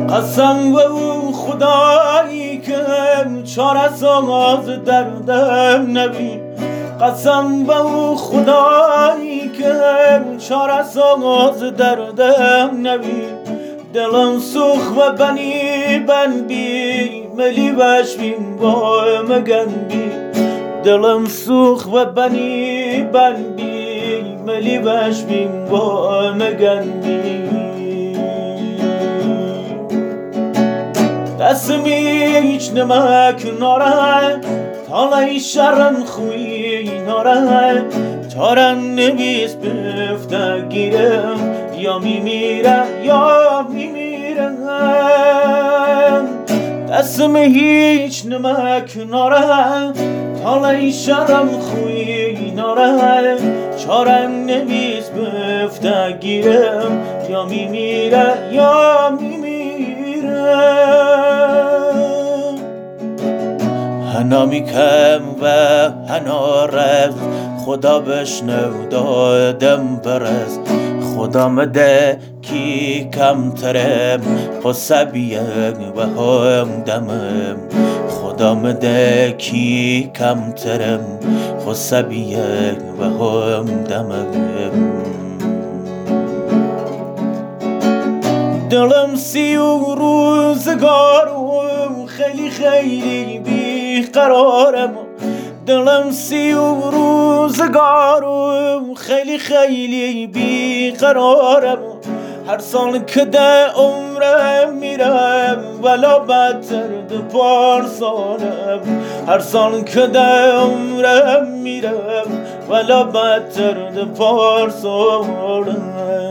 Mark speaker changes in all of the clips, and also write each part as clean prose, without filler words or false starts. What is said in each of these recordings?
Speaker 1: قسم به او خدایی که چاره ساز دردم نبی. قسم به او خدایی که چاره ساز دردم نبی. دلم سوخ و بنی بن بی ملی بشویم با مگن بی. دلم سوخ و بنی بن بی ملی بشویم با مگن بی. دستمی هیچ نمک ناره تالای شرم خوی ناره. چارم نویس بفته گیرم یا میمیرم یا میمیرم. دستم هیچ نمک ناره تالای شرم خوی ناره. چارم نویس بفته گیرم یا میمیرم یا میمیرم. هنامی کم و هنارز خدا بشنو دادم برز. خدا مده کی کم ترم قصبیم و هم دمم. خدا مده کی کم ترم قصبیم و هم دمم. دلم سی و روزگارم خیلی خیلی بیقرارم. دلم سی و روزگارم خیلی خیلی بیقرارم. هر سال که ده عمرم میرم ولا بدتر ده پارسالم. هر سال که ده عمرم میرم ولا بدتر ده پارسالم.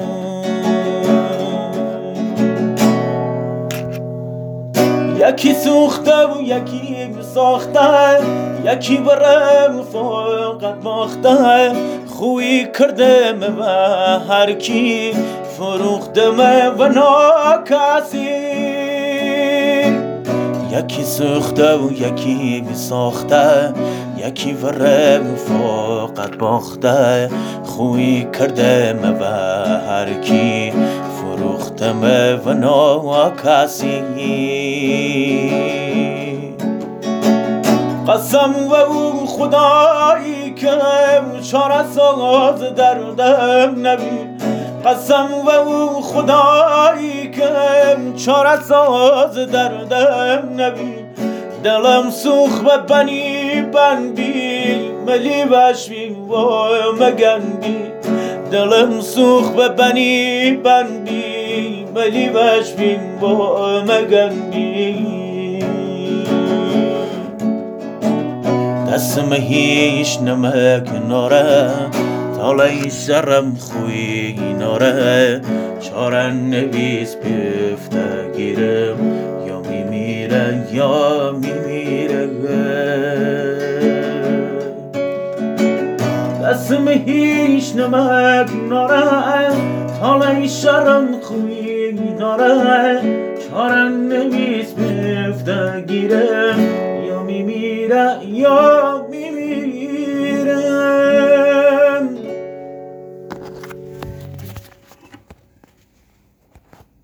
Speaker 1: یکی سوخته و یکی ساخته، یکی برم فقط باخته. خوی کردم و هر کی فروختم و ناکسی. یکی سوخته و یکی ساخته، یکی برم فقط باخته. خوی کردم و هر کی فروختم و ناکسی. قسم و او خدایی که چاره ساز دردم نبی. قسم و او خدایی که چاره ساز دردم نبی. دلم سوخ و بنی بن بی ملی بشویم و مگن بی. دلم سوخ و بنی بن بی ملی بشویم و مگن بی. دستم هیچ نمک ناره تالای شرم خوی ناره. چاره نویس بفته گیرم یا میمیره یا میمیره. دستم هیچ نمک ناره تالای شرم خوی ناره. چاره نویس بفته گیرم یا میمیره یا